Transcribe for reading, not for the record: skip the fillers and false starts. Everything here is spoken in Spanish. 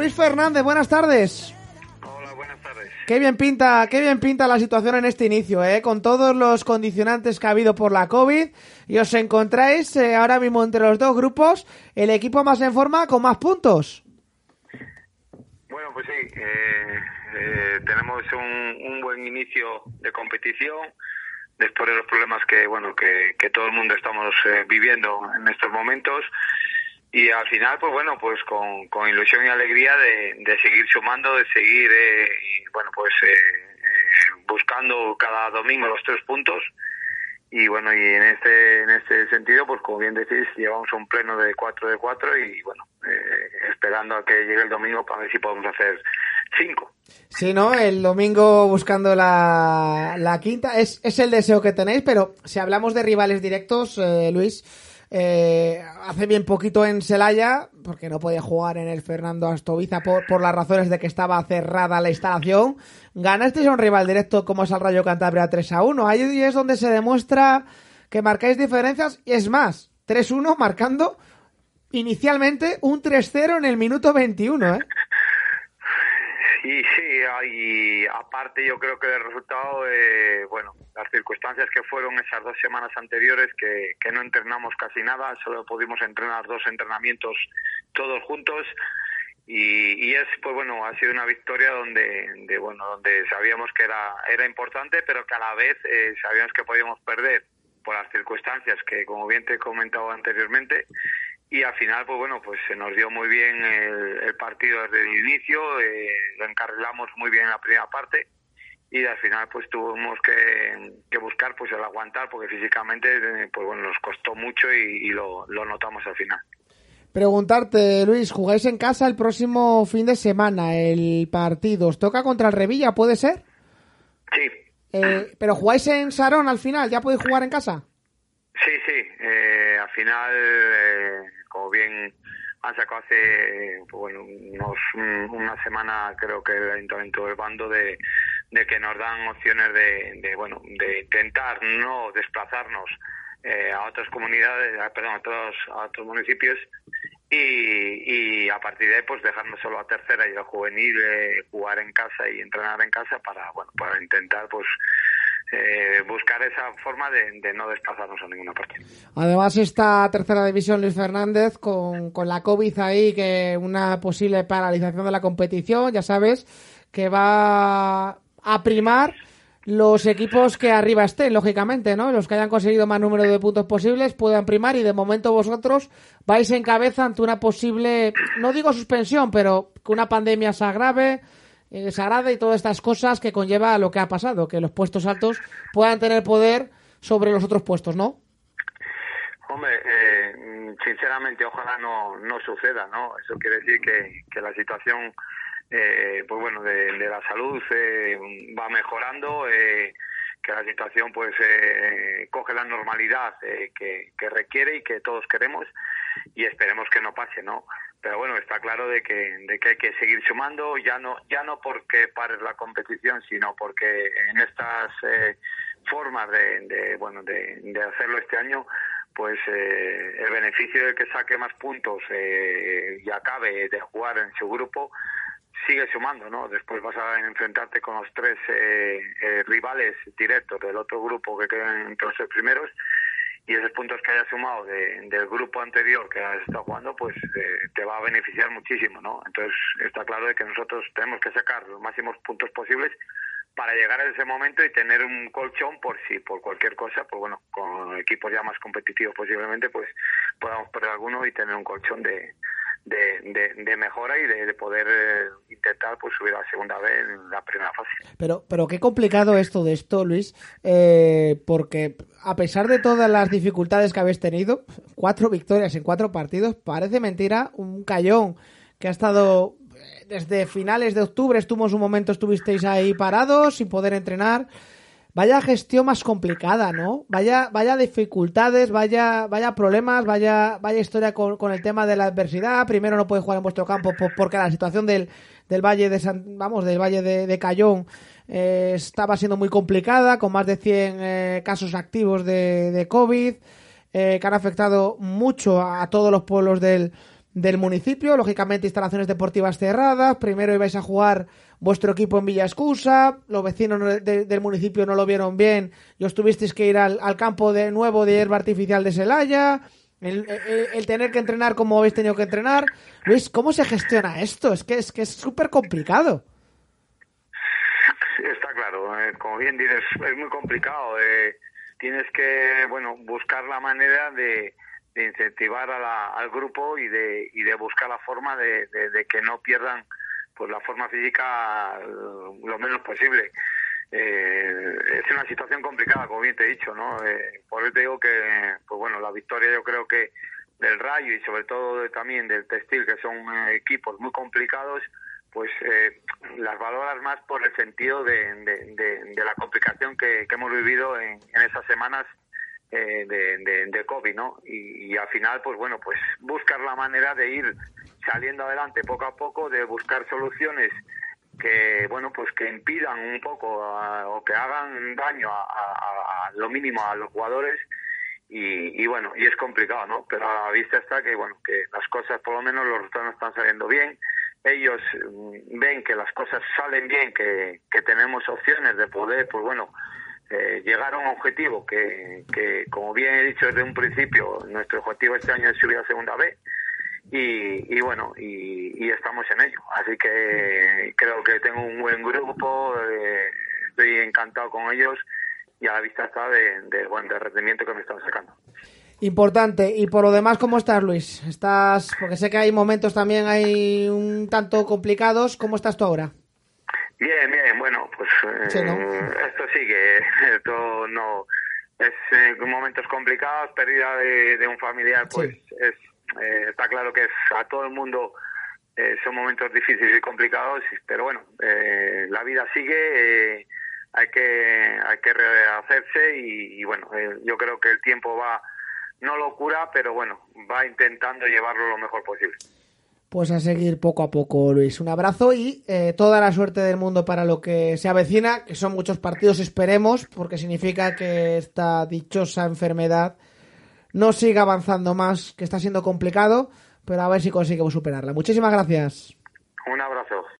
Luis Fernández, buenas tardes. Hola, buenas tardes. Qué bien pinta la situación en este inicio, con todos los condicionantes que ha habido por la COVID, y os encontráis ahora mismo entre los dos grupos el equipo más en forma con más puntos. Bueno, pues sí, tenemos un buen inicio de competición después de los problemas que todo el mundo estamos viviendo en estos momentos. Y al final, pues bueno, pues con ilusión y alegría de seguir sumando, de seguir, buscando cada domingo los 3 puntos. Y bueno, y en este sentido, pues como bien decís, llevamos un pleno de 4 y bueno, esperando a que llegue el domingo para ver si podemos hacer 5. Sí, ¿no? El domingo buscando la quinta. Es el deseo que tenéis, pero si hablamos de rivales directos, Luis... hace bien poquito en Celaya, porque no podía jugar en el Fernando Astoviza por las razones de que estaba cerrada la instalación, ganasteis a un rival directo como es el Rayo Cantabria 3-1. Ahí es donde se demuestra que marcáis diferencias, y es más, 3-1 marcando inicialmente un 3-0 en el minuto 21, Y sí, y aparte yo creo que el resultado, las circunstancias que fueron esas 2 semanas anteriores que no entrenamos casi nada, solo pudimos entrenar 2 entrenamientos todos juntos, y es, pues bueno, ha sido una victoria donde sabíamos que era importante, pero que a la vez sabíamos que podíamos perder por las circunstancias que, como bien te he comentado anteriormente. Y al final, pues bueno, pues se nos dio muy bien el partido desde el inicio, lo encarrilamos muy bien en la primera parte, y al final pues tuvimos que buscar pues el aguantar, porque físicamente pues bueno, nos costó mucho y lo notamos al final. Preguntarte, Luis, ¿jugáis en casa el próximo fin de semana el partido? ¿Os toca contra el Revilla, puede ser? Sí. ¿Pero jugáis en Sarón al final? ¿Ya podéis jugar en casa? Sí, al final, como bien han sacado hace una semana, creo que el Ayuntamiento del Bando, de que nos dan opciones de intentar no desplazarnos a otras comunidades, a otros municipios, y a partir de ahí pues dejarnos solo a tercera y a juvenil jugar en casa y entrenar en casa para intentar pues buscar esa forma de no desplazarnos a ninguna parte. Además, esta tercera división, Luis Fernández, con la COVID ahí, que una posible paralización de la competición, ya sabes, que va a primar los equipos que arriba estén, lógicamente, ¿no? Los que hayan conseguido más número de puntos posibles puedan primar, y de momento vosotros vais en cabeza ante una posible, no digo suspensión, pero que una pandemia se agrave, desagrade, y todas estas cosas que conlleva lo que ha pasado, que los puestos altos puedan tener poder sobre los otros puestos, ¿no? Hombre, sinceramente ojalá no suceda, ¿no? Eso quiere decir que la situación de la salud va mejorando, que la situación pues coge la normalidad que requiere y que todos queremos, y esperemos que no pase, ¿no? Pero bueno, está claro de que hay que seguir sumando, ya no porque pares la competición, sino porque en estas formas de hacerlo este año, pues el beneficio de que saque más puntos y acabe de jugar en su grupo sigue sumando, ¿no? Después vas a enfrentarte con los 3 rivales directos del otro grupo que quedan entre los 3 primeros, y esos puntos que hayas sumado del grupo anterior que has estado jugando, pues te va a beneficiar muchísimo, ¿no? Entonces está claro de que nosotros tenemos que sacar los máximos puntos posibles para llegar a ese momento y tener un colchón por si por cualquier cosa, pues bueno, con equipos ya más competitivos posiblemente, pues podamos perder alguno y tener un colchón de mejora y de poder intentar pues subir a la segunda vez en la primera fase. Pero qué complicado esto, Luis, porque a pesar de todas las dificultades que habéis tenido, 4 victorias en 4 partidos, parece mentira, un Cayón que ha estado desde finales de octubre, estuvisteis ahí parados sin poder entrenar. Vaya gestión más complicada, ¿no? Vaya dificultades, vaya problemas, vaya historia con el tema de la adversidad. Primero no puede jugar en vuestro campo porque la situación del Valle del Valle de Cayón estaba siendo muy complicada, con más de 100 casos activos de COVID, que han afectado mucho a todos los pueblos del del municipio, lógicamente instalaciones deportivas cerradas, primero ibais a jugar vuestro equipo en Villa Escusa, los vecinos del municipio no lo vieron bien y os tuvisteis que ir al campo de nuevo de hierba artificial de Celaya, el tener que entrenar como habéis tenido que entrenar. Luis, ¿cómo se gestiona esto? Es que es súper complicado. Sí, está claro, como bien dices, es muy complicado. Tienes que, bueno, buscar la manera de incentivar al grupo y de buscar la forma de que no pierdan pues la forma física lo menos posible. Es una situación complicada, como bien te he dicho, ¿no? Por eso te digo que, pues bueno, la victoria yo creo que del Rayo y sobre todo también del Textil, que son equipos muy complicados, pues las valoras más por el sentido de la complicación que hemos vivido en esas semanas de COVID, ¿no? Y al final, pues bueno, pues buscar la manera de ir saliendo adelante poco a poco, de buscar soluciones que, bueno, pues que impidan un poco o que hagan daño a lo mínimo a los jugadores y bueno, y es complicado, ¿no? Pero a la vista está que, bueno, que las cosas, por lo menos los resultados no están saliendo bien. Ellos ven que las cosas salen bien, que tenemos opciones de poder, pues bueno, llegar a un objetivo que, como bien he dicho desde un principio, nuestro objetivo este año es subir a Segunda B y bueno, y estamos en ello. Así que creo que tengo un buen grupo, estoy encantado con ellos y a la vista está del rendimiento que me están sacando. Importante. Y por lo demás, ¿cómo estás, Luis? Porque sé que hay momentos también hay un tanto complicados. ¿Cómo estás tú ahora? Bien, bueno, pues sí, ¿no? Esto sigue, esto no es momentos complicados, pérdida de un familiar, pues sí. Está claro que a todo el mundo son momentos difíciles y complicados, pero bueno, la vida sigue, hay que rehacerse y bueno, yo creo que el tiempo no lo cura, pero bueno, va intentando llevarlo lo mejor posible. Pues a seguir poco a poco, Luis. Un abrazo y toda la suerte del mundo para lo que se avecina, que son muchos partidos, esperemos, porque significa que esta dichosa enfermedad no siga avanzando más, que está siendo complicado, pero a ver si conseguimos superarla. Muchísimas gracias. Un abrazo.